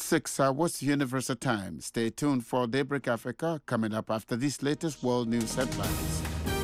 6 hours Universal Time. Stay tuned for Daybreak Africa coming up after these latest world news headlines.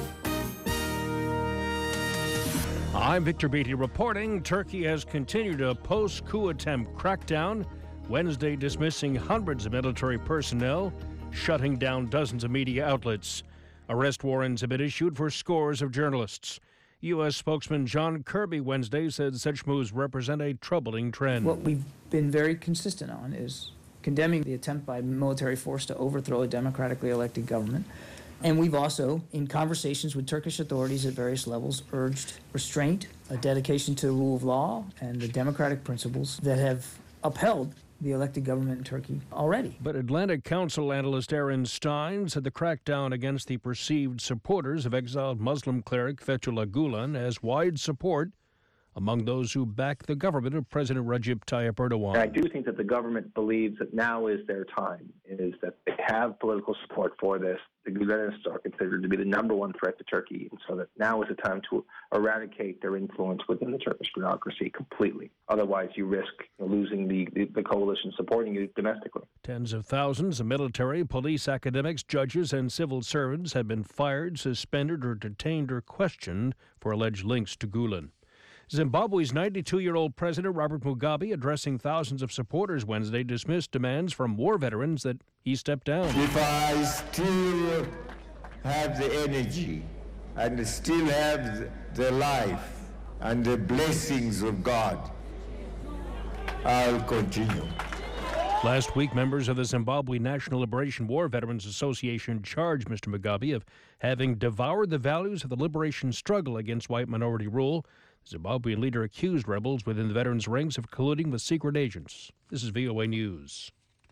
I'm Victor Beatty reporting. Turkey has continued a post-coup attempt crackdown, Wednesday dismissing hundreds of military personnel, shutting down dozens of media outlets. Arrest warrants have been issued for scores of journalists. U.S. spokesman John Kirby Wednesday said such moves represent a troubling trend. What we've been very consistent on is condemning the attempt by military force to overthrow a democratically elected government. And we've also, in conversations with Turkish authorities at various levels, urged restraint, a dedication to the rule of law, and the democratic principles that have upheld the elected government in Turkey already. But Atlantic Council analyst Aaron Stein said the crackdown against the perceived supporters of exiled Muslim cleric Fethullah Gulen has wide support among those who back the government of President Recep Tayyip Erdogan. I do think that the government believes that now is their time, is that they have political support for this. The Gulenists are considered to be the number one threat to Turkey, and so that now is the time to eradicate their influence within the Turkish bureaucracy completely. Otherwise, you risk losing the coalition supporting you domestically. Tens of thousands of military, police, academics, judges, and civil servants have been fired, suspended, or detained or questioned for alleged links to Gulen. Zimbabwe's 92-year-old President Robert Mugabe, addressing thousands of supporters Wednesday, dismissed demands from war veterans that he step down. If I still have the energy and still have the life and the blessings of God, I'll continue. Last week, members of the Zimbabwe National Liberation War Veterans Association charged Mr. Mugabe of having devoured the values of the liberation struggle against white minority rule. The Zimbabwean leader accused rebels within the veterans' ranks of colluding with secret agents. This is VOA News.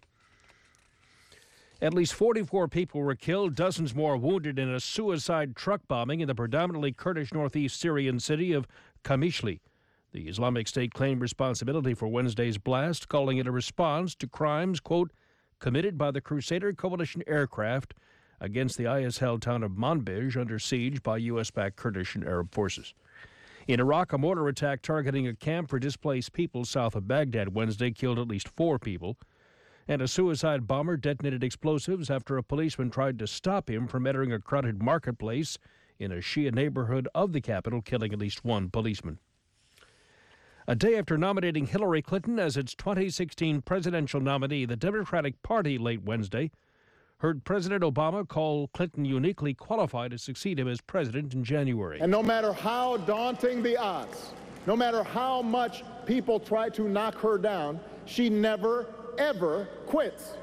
At least 44 people were killed, dozens more wounded in a suicide truck bombing in the predominantly Kurdish northeast Syrian city of Qamishli. The Islamic State claimed responsibility for Wednesday's blast, calling it a response to crimes, quote, committed by the Crusader Coalition aircraft against the IS-held town of Manbij under siege by U.S.-backed Kurdish and Arab forces. In Iraq, a mortar attack targeting a camp for displaced people south of Baghdad Wednesday killed at least 4 people. And a suicide bomber detonated explosives after a policeman tried to stop him from entering a crowded marketplace in a Shia neighborhood of the capital, killing at least 1 policeman. A day after nominating Hillary Clinton as its 2016 presidential nominee, the Democratic Party late Wednesday heard President Obama call Clinton uniquely qualified to succeed him as president in January. And no matter how daunting the odds, no matter how much people try to knock her down, she never, ever quits.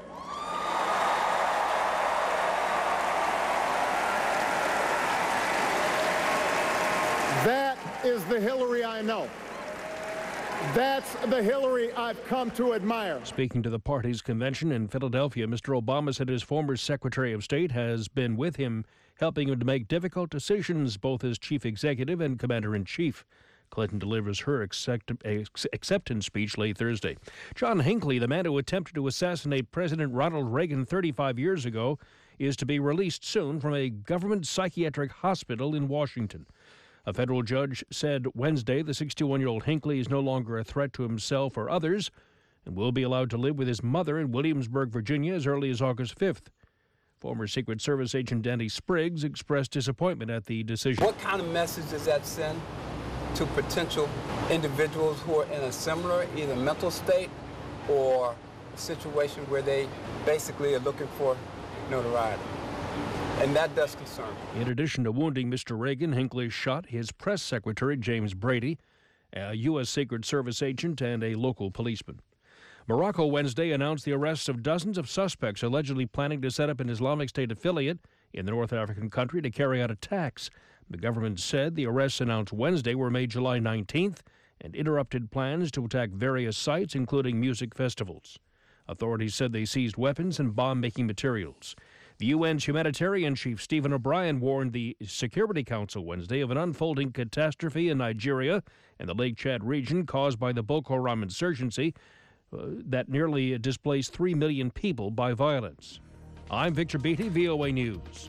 That is the Hillary I know. That's the Hillary I've come to admire. Speaking to the party's convention in Philadelphia, Mr. Obama said his former Secretary of State has been with him, helping him to make difficult decisions, both as chief executive and commander-in-chief. Clinton delivers her acceptance speech late Thursday. John Hinckley, the man who attempted to assassinate President Ronald Reagan 35 years ago, is to be released soon from a government psychiatric hospital in Washington. A federal judge said Wednesday the 61-year-old Hinckley is no longer a threat to himself or others and will be allowed to live with his mother in Williamsburg, Virginia, as early as August 5th. Former Secret Service agent Danny Spriggs expressed disappointment at the decision. What kind of message does that send to potential individuals who are in a similar either mental state or a situation where they basically are looking for notoriety? And that does concern me. In addition to wounding Mr. Reagan, Hinckley shot his press secretary, James Brady, a U.S. Secret Service agent, and a local policeman. Morocco Wednesday announced the arrests of dozens of suspects allegedly planning to set up an Islamic State affiliate in the North African country to carry out attacks. The government said the arrests announced Wednesday were made July 19th and interrupted plans to attack various sites, including music festivals. Authorities said they seized weapons and bomb-making materials. The UN's humanitarian chief, Stephen O'Brien, warned the Security Council Wednesday of an unfolding catastrophe in Nigeria and the Lake Chad region caused by the Boko Haram insurgency that nearly displaced 3 million people by violence. I'm Victor Beatty, VOA News.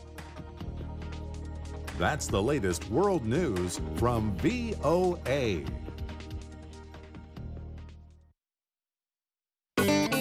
That's the latest world news from VOA.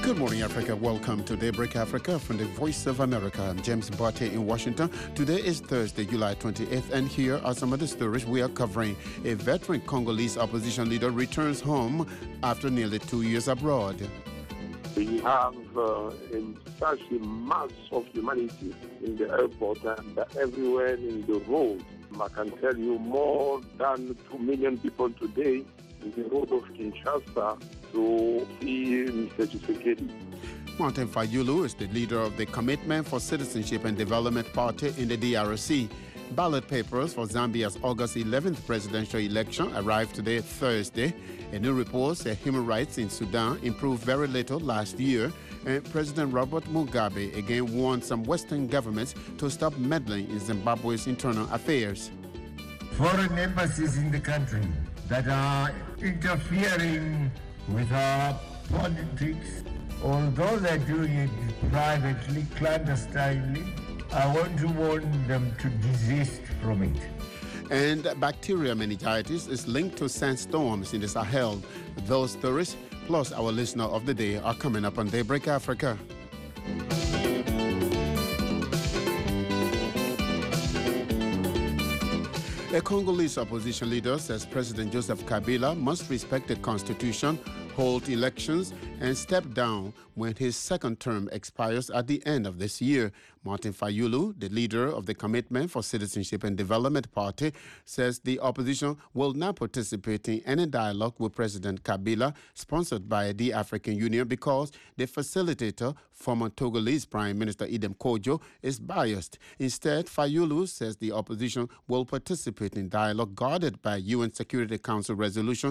Good morning, Africa. Welcome to Daybreak Africa from the Voice of America. I'm James Barty in Washington. Today is Thursday, July 28th, and here are some of the stories we are covering. A veteran Congolese opposition leader returns home after nearly 2 years abroad. We have such a mass of humanity in the airport and everywhere in the road. I can tell you more than 2 million people today in the road of Kinshasa to see Mr. Tshisekedi. Martin Fayulu is the leader of the Commitment for Citizenship and Development Party in the DRC. Ballot papers for Zambia's August 11th presidential election arrived today, Thursday. A new report said human rights in Sudan improved very little last year, and President Robert Mugabe again warned some Western governments to stop meddling in Zimbabwe's internal affairs. Foreign embassies in the country that are interfering with our politics, although they're doing it privately, clandestinely, I want to warn them to desist from it. And bacterial meningitis is linked to sandstorms in the Sahel. Those stories, plus our listener of the day, are coming up on Daybreak Africa. A Congolese opposition leader says President Joseph Kabila must respect the constitution, hold elections, and step down when his second term expires at the end of this year. Martin Fayulu, the leader of the Commitment for Citizenship and Development Party, says the opposition will not participate in any dialogue with President Kabila sponsored by the African Union because the facilitator, former Togolese Prime Minister Idem Kojo, is biased. Instead, Fayulu says the opposition will participate in dialogue guarded by UN Security Council Resolution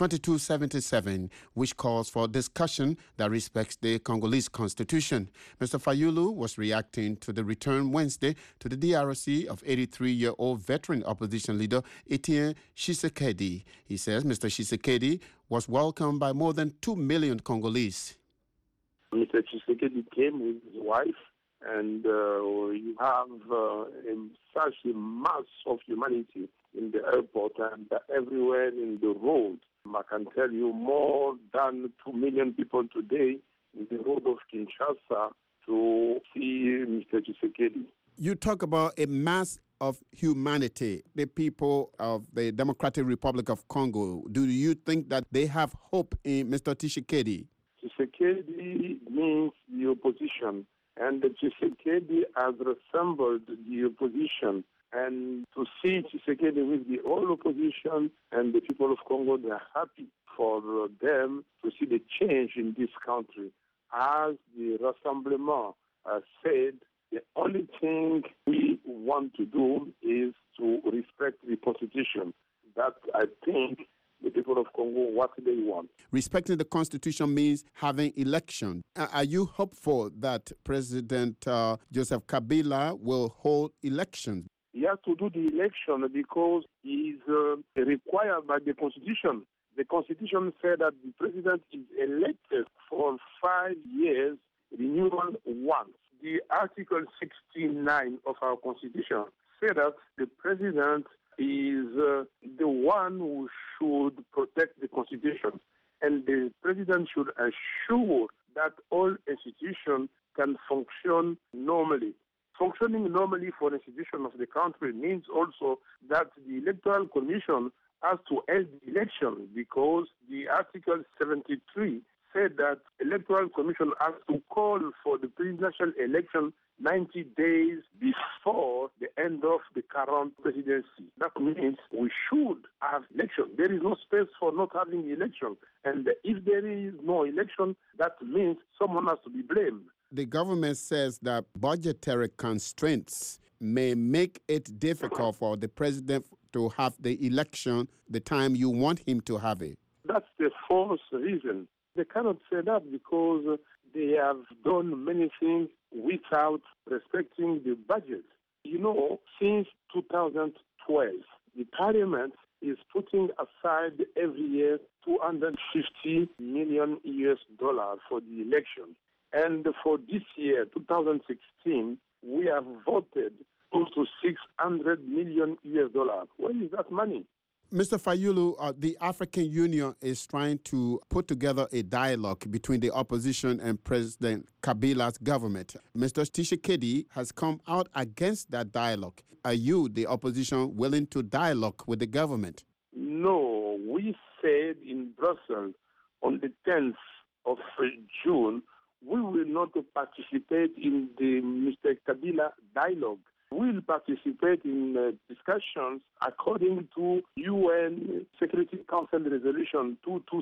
2277, which calls for discussion that respects the Congolese constitution. Mr. Fayulu was reacting to the return Wednesday to the DRC of 83-year-old veteran opposition leader Etienne Tshisekedi. He says Mr. Tshisekedi was welcomed by more than 2 million Congolese. Mr. Tshisekedi came with his wife, and you have such a mass of humanity in the airport and everywhere in the road. I can tell you more than 2 million people today in the road of Kinshasa to see Mr. Tshisekedi. You talk about a mass of humanity, the people of the Democratic Republic of Congo. Do you think that they have hope in Mr. Tshisekedi? Tshisekedi means the opposition, and Tshisekedi has resembled the opposition. And to see Tshisekedi with the whole opposition and the people of Congo, they are happy for them to see the change in this country. As the Rassemblement said, the only thing we want to do is to respect the constitution. That, I think, the people of Congo, what they want. Respecting the constitution means having election. Are you hopeful that President Joseph Kabila will hold elections? He has to do the election because he is required by the Constitution. The Constitution said that the president is elected for 5 years, renewal once. The Article 69 of our Constitution said that the president is the one who should protect the Constitution. And the president should assure that all institutions can function normally. Functioning normally for an institution of the country means also that the Electoral Commission has to hold the election because the Article 73 said that Electoral Commission has to call for the presidential election 90 days before the end of the current presidency. That means we should have election. There is no space for not having election. And if there is no election, that means someone has to be blamed. The government says that budgetary constraints may make it difficult for the president to have the election the time you want him to have it. That's the false reason. They cannot say that because they have done many things without respecting the budget. You know, since 2012, the parliament is putting aside every year $250 million for the election. And for this year, 2016, we have voted close to $600 million. Where is that money? Mr. Fayulu, the African Union is trying to put together a dialogue between the opposition and President Kabila's government. Mr. Tshisekedi has come out against that dialogue. Are you, the opposition, willing to dialogue with the government? No, we said in Brussels on the 10th of June, we will not participate in the Mr. Kabila dialogue. We will participate in discussions according to UN Security Council Resolution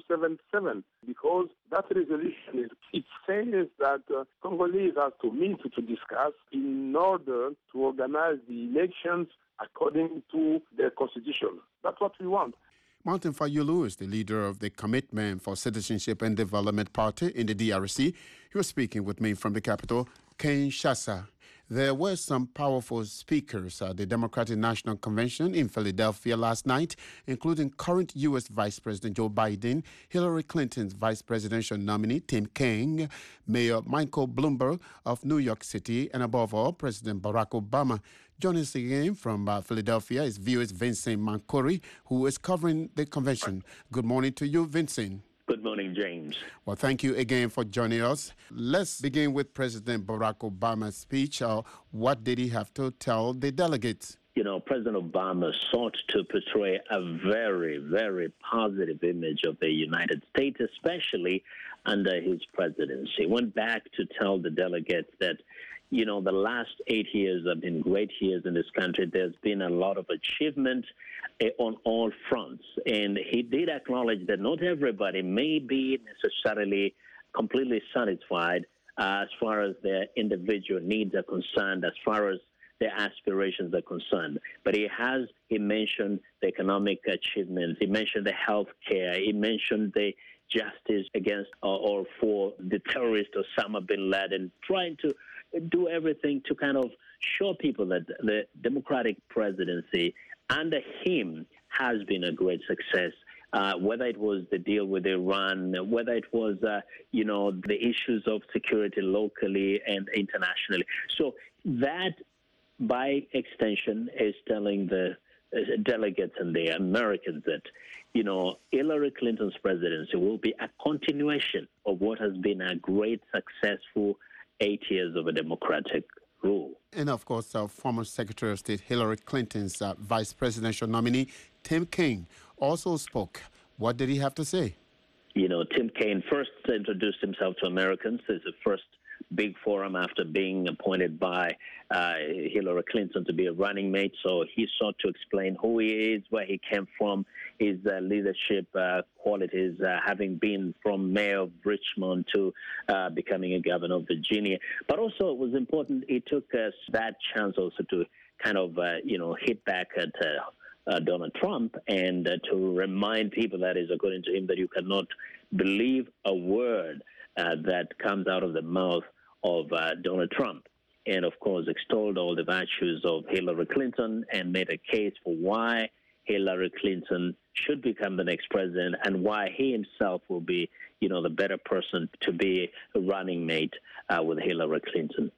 2277, because that resolution, it says that Congolese have to meet to discuss in order to organize the elections according to their constitution. That's what we want. Martin Fayulu is the leader of the Commitment for Citizenship and Development Party in the DRC. He was speaking with me from the capital, Kinshasa. There were some powerful speakers at the Democratic National Convention in Philadelphia last night, including current U.S. Vice President Joe Biden, Hillary Clinton's vice presidential nominee Tim Kaine, Mayor Michael Bloomberg of New York City, and above all, President Barack Obama. Joining us again from Philadelphia is VOA's Vincent Mankori, who is covering the convention. Good morning to you, Vincent. Good morning, James. Well, thank you again for joining us. Let's begin with President Barack Obama's speech. What did he have to tell the delegates? You know, President Obama sought to portray a very, very positive image of the United States, especially under his presidency. He went back to tell the delegates that, you know, the last 8 years have been great years in this country. There's been a lot of achievement on all fronts. And he did acknowledge that not everybody may be necessarily completely satisfied as far as their individual needs are concerned, as far as their aspirations are concerned. But he mentioned the economic achievements. He mentioned the health care. He mentioned the justice against or for the terrorist Osama bin Laden, trying to do everything to kind of show people that the Democratic presidency under him has been a great success. Whether it was the deal with Iran, whether it was, the issues of security locally and internationally. So that, by extension, is telling the delegates and the Americans that, you know, Hillary Clinton's presidency will be a continuation of what has been a great, successful 8 years of a Democratic rule. And, of course, former Secretary of State Hillary Clinton's vice presidential nominee, Tim Kaine, also spoke. What did he have to say? You know, Tim Kaine first introduced himself to Americans as the first big forum after being appointed by Hillary Clinton to be a running mate. So he sought to explain who he is, where he came from, his leadership qualities, having been from mayor of Richmond to becoming a governor of Virginia. But also it was important, he took that chance also to kind of, hit back at Donald Trump and to remind people, that is, according to him, that you cannot believe a word that comes out of the mouth of Donald Trump. And, of course, extolled all the virtues of Hillary Clinton and made a case for why Hillary Clinton should become the next president and why he himself will be, the better person to be a running mate with Hillary Clinton.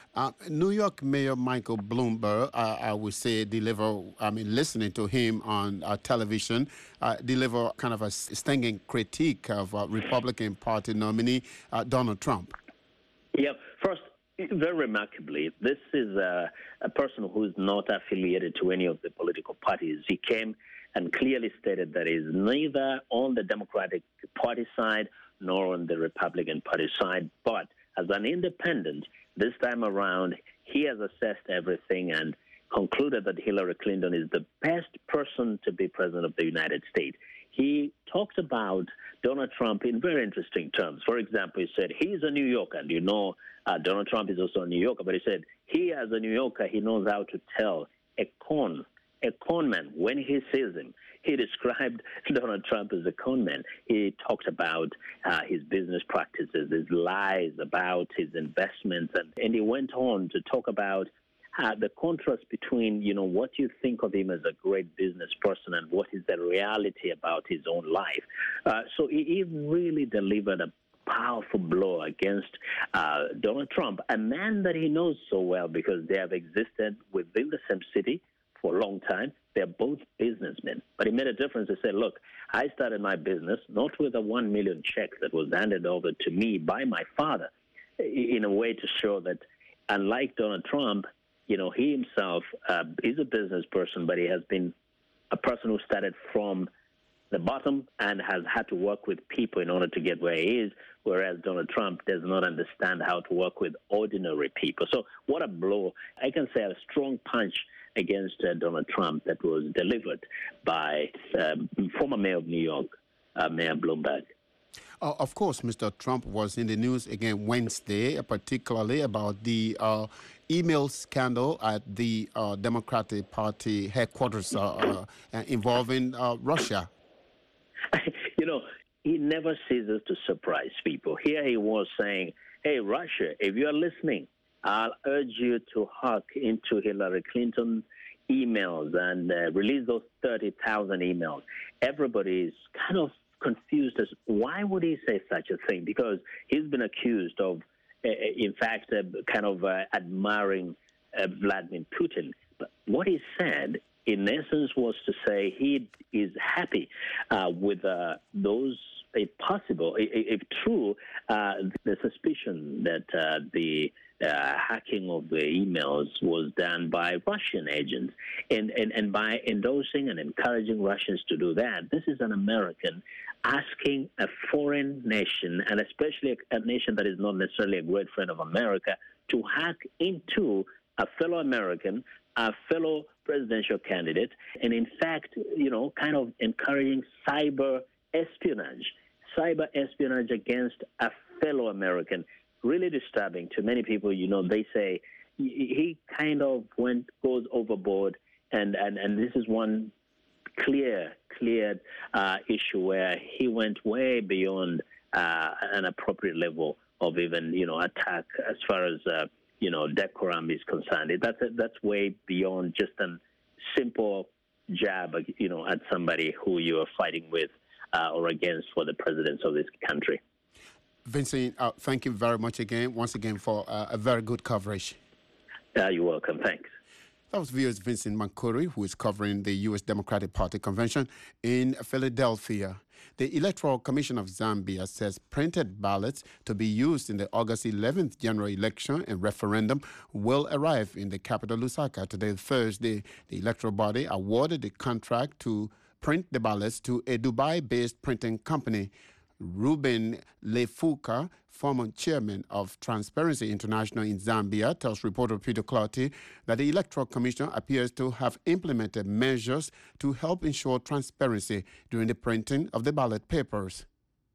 New York Mayor Michael Bloomberg, I would say, listening to him on television, deliver kind of a stinging critique of Republican Party nominee Donald Trump. Yeah, first, very remarkably, this is a person who is not affiliated to any of the political parties. He came and clearly stated that he is neither on the Democratic Party side nor on the Republican Party side, but as an independent, this time around, he has assessed everything and concluded that Hillary Clinton is the best person to be president of the United States. He talked about Donald Trump in very interesting terms. For example, he said he's a New Yorker, and Donald Trump is also a New Yorker, but he said he, as a New Yorker, he knows how to tell a con man when he sees him. He described Donald Trump as a con man. He talked about his business practices, his lies about his investments, and he went on to talk about the contrast between, what you think of him as a great business person and what is the reality about his own life. So he really delivered a powerful blow against Donald Trump, a man that he knows so well because they have existed within the same city for a long time. They're both businessmen. But it made a difference. He said, look, I started my business not with a 1 million check that was handed over to me by my father, in a way to show that, unlike Donald Trump, he himself is a business person, but he has been a person who started from the bottom and has had to work with people in order to get where he is, whereas Donald Trump does not understand how to work with ordinary people. So what a blow. I can say a strong punch against Donald Trump that was delivered by former mayor of New York, Mayor Bloomberg. Of course, Mr. Trump was in the news again Wednesday, particularly about the email scandal at the Democratic Party headquarters involving Russia. He never ceases to surprise people. Here he was saying, hey, Russia, if you're listening, I'll urge you to hack into Hillary Clinton emails and release those 30,000 emails. Everybody is kind of confused as why would he say such a thing? Because he's been accused of, in fact, kind of admiring Vladimir Putin. But what he said, in essence, was to say he is happy with those, if possible, if true, the suspicion that the hacking of the emails was done by Russian agents. And by endorsing and encouraging Russians to do that, this is an American asking a foreign nation, and especially a nation that is not necessarily a great friend of America, to hack into a fellow American, a fellow presidential candidate, and in fact, kind of encouraging cyber espionage against a fellow American. Really disturbing to many people. They say he kind of goes overboard, and this is one clear issue where he went way beyond an appropriate level of even attack as far as decorum is concerned. That's way beyond just a simple jab at somebody who you are fighting with or against for the presidency of this country. Vincent, thank you very much once again for a very good coverage. You're welcome. Thanks. That was viewers Vincent Mankuri, who is covering the U.S. Democratic Party convention in Philadelphia. The Electoral Commission of Zambia says printed ballots to be used in the August 11th general election and referendum will arrive in the capital, Lusaka, today, Thursday. The electoral body awarded the contract to print the ballots to a Dubai-based printing company. Ruben Lefuka, former chairman of Transparency International in Zambia, tells reporter Peter Clouty that the Electoral Commission appears to have implemented measures to help ensure transparency during the printing of the ballot papers.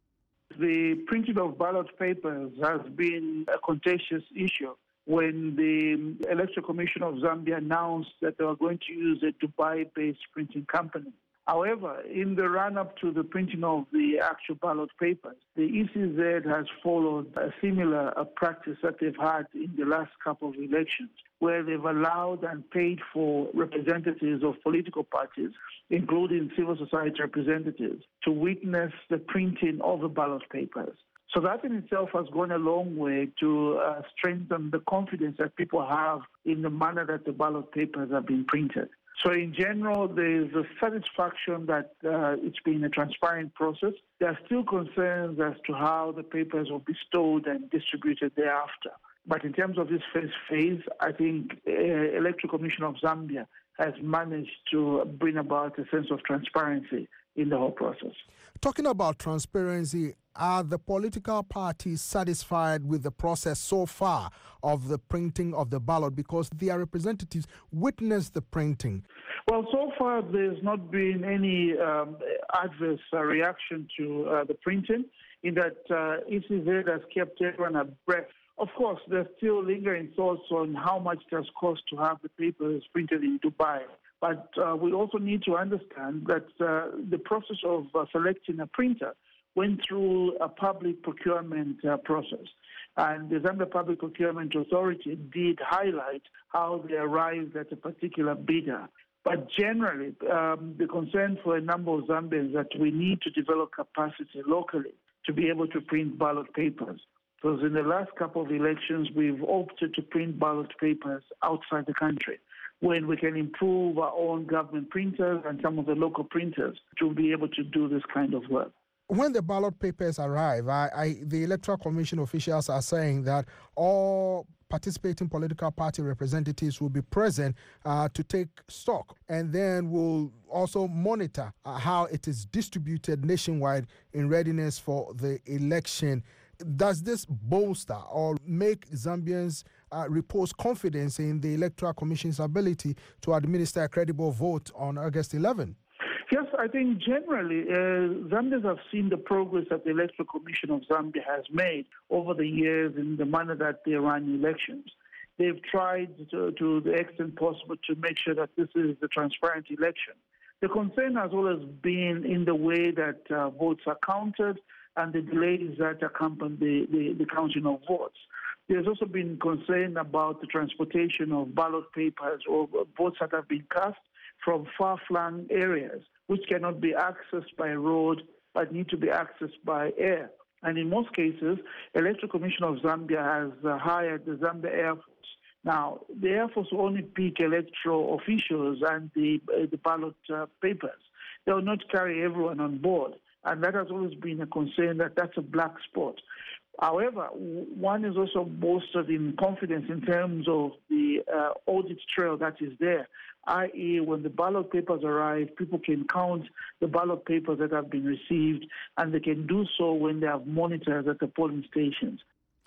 The printing of ballot papers has been a contentious issue. When the Electoral Commission of Zambia announced that they were going to use a Dubai-based printing company. However, in the run-up to the printing of the actual ballot papers, the ECZ has followed a similar practice that they've had in the last couple of elections, where they've allowed and paid for representatives of political parties, including civil society representatives, to witness the printing of the ballot papers. So that in itself has gone a long way to strengthen the confidence that people have in the manner that the ballot papers have been printed. So in general, there is a satisfaction that it's been a transparent process. There are still concerns as to how the papers will be stored and distributed thereafter. But in terms of this first phase, I think Electoral Commission of Zambia has managed to bring about a sense of transparency in the whole process. Talking about transparency, are the political parties satisfied with the process so far of the printing of the ballot because their representatives witnessed the printing? Well, so far there's not been any adverse reaction to the printing, in that ECZ has kept everyone abreast. Of course, there's still lingering thoughts on how much it has cost to have the papers printed in Dubai. But we also need to understand that the process of selecting a printer went through a public procurement process. And the Zambia Public Procurement Authority did highlight how they arrived at a particular bidder. But generally, the concern for a number of Zambians is that we need to develop capacity locally to be able to print ballot papers. Because in the last couple of elections, we've opted to print ballot papers outside the country. when we can improve our own government printers and some of the local printers to be able to do this kind of work. When the ballot papers arrive, the Electoral Commission officials are saying that all participating political party representatives will be present to take stock, and then will also monitor how it is distributed nationwide in readiness for the election. Does this bolster or make Zambians repose confidence in the Electoral Commission's ability to administer a credible vote on August 11? Yes, I think generally Zambians have seen the progress that the Electoral Commission of Zambia has made over the years in the manner that they run elections. They've tried to the extent possible to make sure that this is a transparent election. The concern has always been in the way that votes are counted and the delays that accompany the counting of votes. There's also been concern about the transportation of ballot papers or votes that have been cast from far-flung areas, which cannot be accessed by road but need to be accessed by air. And in most cases, Electoral Commission of Zambia has hired the Zambia Air Force. Now, the Air Force will only pick electoral officials and the ballot papers. They will not carry everyone on board. And that has always been a concern that that's a black spot. However, one is also bolstered in confidence in terms of the audit trail that is there, i.e. when the ballot papers arrive, people can count the ballot papers that have been received, and they can do so when they have monitors at the polling stations.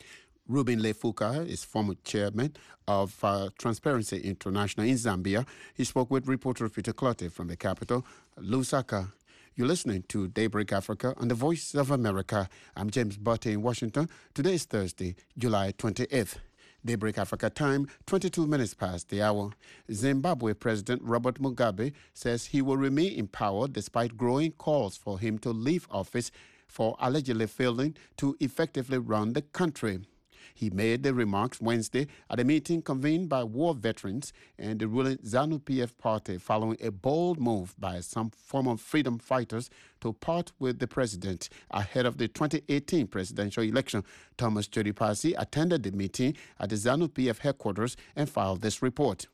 Ruben Lefuka is former chairman of Transparency International in Zambia. He spoke with reporter Peter Clotte from the capital, Lusaka. You're listening to Daybreak Africa on the Voice of America. I'm James Butte in Washington. Today is Thursday, July 28th. Daybreak Africa time, 22 minutes past the hour. Zimbabwe President Robert Mugabe says he will remain in power despite growing calls for him to leave office for allegedly failing to effectively run the country. He made the remarks Wednesday at a meeting convened by war veterans and the ruling ZANU-PF party following a bold move by some former freedom fighters to part with the president ahead of the 2018 presidential election. Thomas Jodipasi attended the meeting at the ZANU-PF headquarters and filed this report.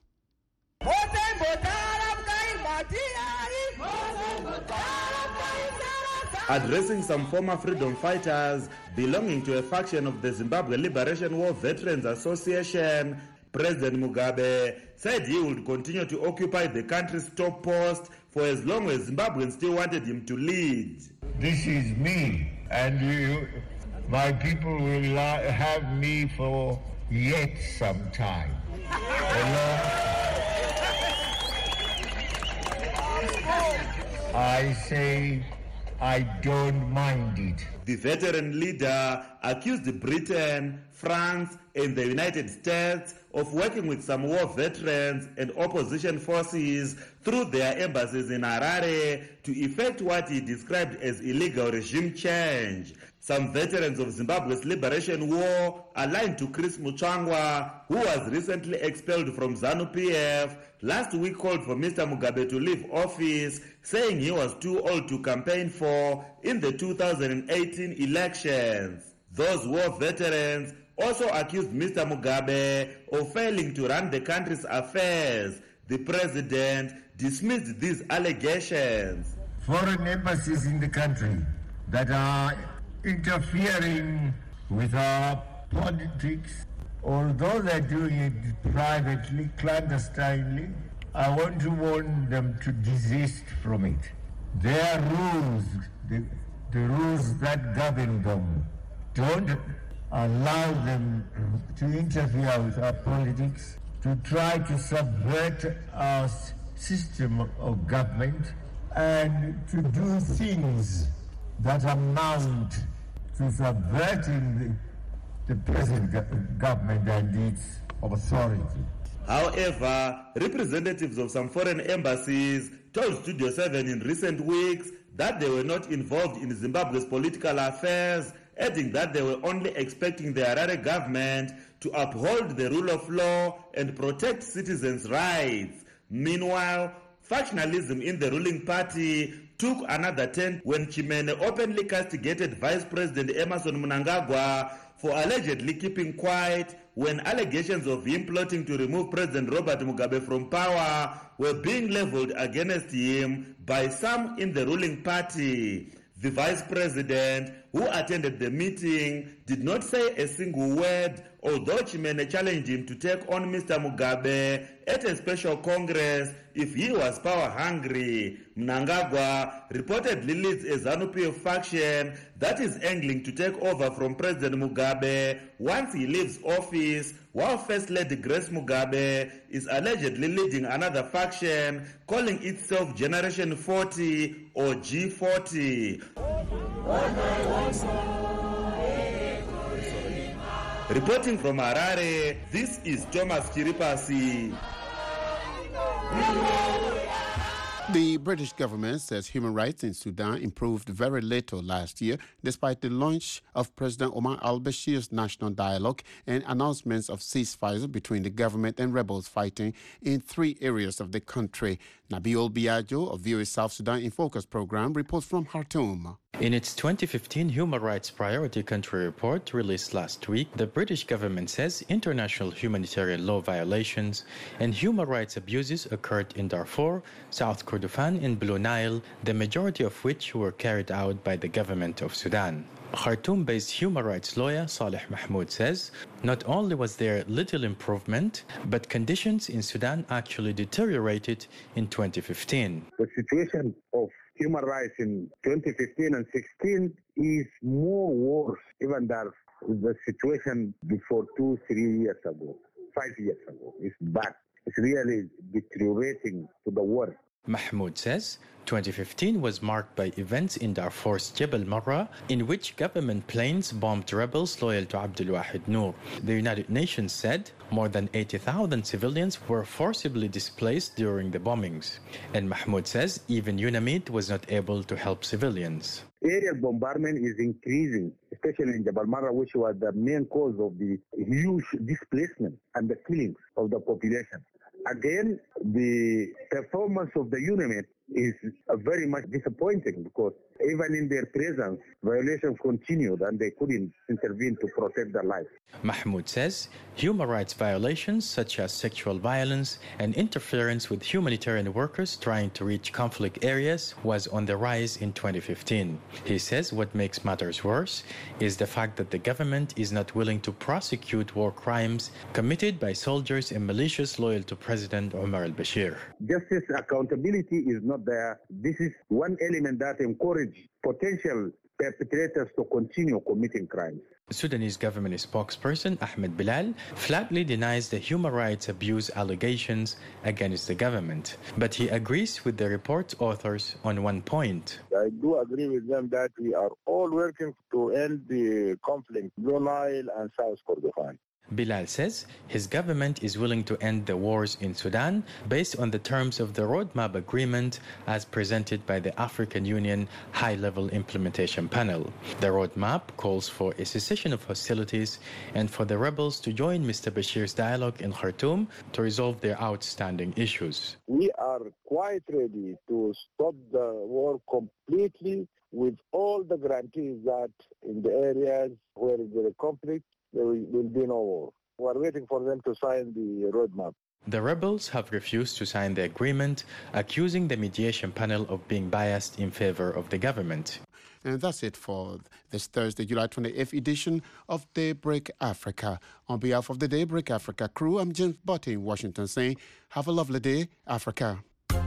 Addressing some former freedom fighters belonging to a faction of the Zimbabwe Liberation War Veterans Association, President Mugabe said he would continue to occupy the country's top post for as long as Zimbabweans still wanted him to lead. This is me, and my people will have me for yet some time. I say I don't mind it. The veteran leader accused Britain, France, and the United States of working with some war veterans and opposition forces through their embassies in Harare to effect what he described as illegal regime change. Some veterans of Zimbabwe's Liberation War, aligned to Chris Mutsvangwa, who was recently expelled from ZANU-PF, last week called for Mr. Mugabe to leave office, saying he was too old to campaign for in the 2018 elections. Those war veterans also accused Mr. Mugabe of failing to run the country's affairs. The president dismissed these allegations. Foreign embassies in the country that are interfering with our politics, although they're doing it privately, clandestinely, I want to warn them to desist from it. Their rules, the rules that govern them, don't allow them to interfere with our politics, to try to subvert our system of government, and to do things that amount to subverting the present government and its authority. However, representatives of some foreign embassies told Studio 7 in recent weeks that they were not involved in Zimbabwe's political affairs, adding that they were only expecting the Harare government to uphold the rule of law and protect citizens' rights. Meanwhile, Factionalism in the ruling party took another turn when Chimene openly castigated Vice President Emmerson Mnangagwa for allegedly keeping quiet when allegations of him plotting to remove President Robert Mugabe from power were being leveled against him by some in the ruling party. The vice president, who attended the meeting, did not say a single word, although Chimene challenged him to take on Mr. Mugabe at a special congress if he was power-hungry. Mnangagwa reportedly leads a ZANU-PF faction that is angling to take over from President Mugabe once he leaves office, while First Lady Grace Mugabe is allegedly leading another faction calling itself Generation 40 or G40. Reporting from Harare, this is Thomas Kiripasi. The British government says human rights in Sudan improved very little last year, despite the launch of President Omar al-Bashir's national dialogue and announcements of ceasefires between the government and rebels fighting in 3 areas of the country. Nabil Biagio of VOA South Sudan in Focus program reports from Khartoum. In its 2015 Human Rights Priority Country Report released last week, the British government says international humanitarian law violations and human rights abuses occurred in Darfur, South Kordofan, and Blue Nile, the majority of which were carried out by the government of Sudan. Khartoum-based human rights lawyer Saleh Mahmoud says not only was there little improvement, but conditions in Sudan actually deteriorated in 2015. The situation of human rights in 2015 and 16 is more worse even than the situation before 2-3 years ago, 5 years ago. It's bad. It's really deteriorating to the worst. Mahmoud says 2015 was marked by events in Darfur's Jebel Marra, in which government planes bombed rebels loyal to Abdul Wahid Noor. The United Nations said more than 80,000 civilians were forcibly displaced during the bombings. And Mahmoud says even UNAMID was not able to help civilians. Aerial bombardment is increasing, especially in Jebel Marra, which was the main cause of the huge displacement and the killings of the population. Again, the performance of the UNAMID is very much disappointing because even in their presence, violations continued and they couldn't intervene to protect their lives. Mahmoud says human rights violations such as sexual violence and interference with humanitarian workers trying to reach conflict areas was on the rise in 2015. He says what makes matters worse is the fact that the government is not willing to prosecute war crimes committed by soldiers and militias loyal to President Omar al-Bashir. Justice accountability is not there. This is one element that encourages potential perpetrators to continue committing crimes. Sudanese government spokesperson Ahmed Bilal flatly denies the human rights abuse allegations against the government, but he agrees with the report's authors on one point. I do agree with them that we are all working to end the conflict, Blue Nile and South Kordofan. Bilal says his government is willing to end the wars in Sudan based on the terms of the Roadmap Agreement as presented by the African Union High-Level Implementation Panel. The roadmap calls for a cessation of hostilities and for the rebels to join Mr. Bashir's dialogue in Khartoum to resolve their outstanding issues. We are quite ready to stop the war completely with all the guarantees that in the areas where there is conflict, there will be no war. We are waiting for them to sign the roadmap. The rebels have refused to sign the agreement, accusing the mediation panel of being biased in favor of the government. And that's it for this Thursday, July 28th edition of Daybreak Africa. On behalf of the Daybreak Africa crew, I'm James Butte in Washington saying, have a lovely day, Africa.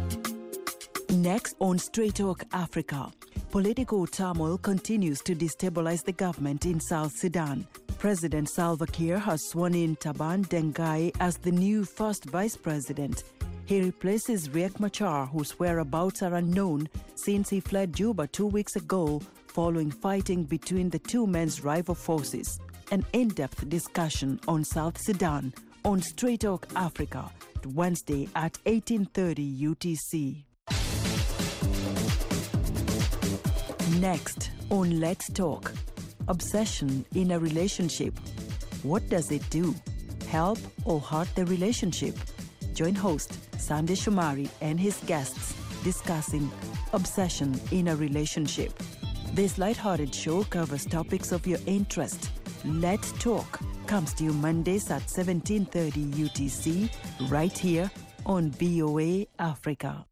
Next on Straight Talk Africa, political turmoil continues to destabilize the government in South Sudan. President Salva Kiir has sworn in Taban Dengai as the new first vice president. He replaces Riek Machar, whose whereabouts are unknown since he fled Juba 2 weeks ago following fighting between the two men's rival forces. An in-depth discussion on South Sudan on Straight Talk Africa, Wednesday at 18:30 UTC. Next on Let's Talk. Obsession in a relationship. What does it do? Help or hurt the relationship? Join host Sandy Shumari and his guests discussing obsession in a relationship. This lighthearted show covers topics of your interest. Let's Talk comes to you Mondays at 17:30 UTC right here on VOA Africa.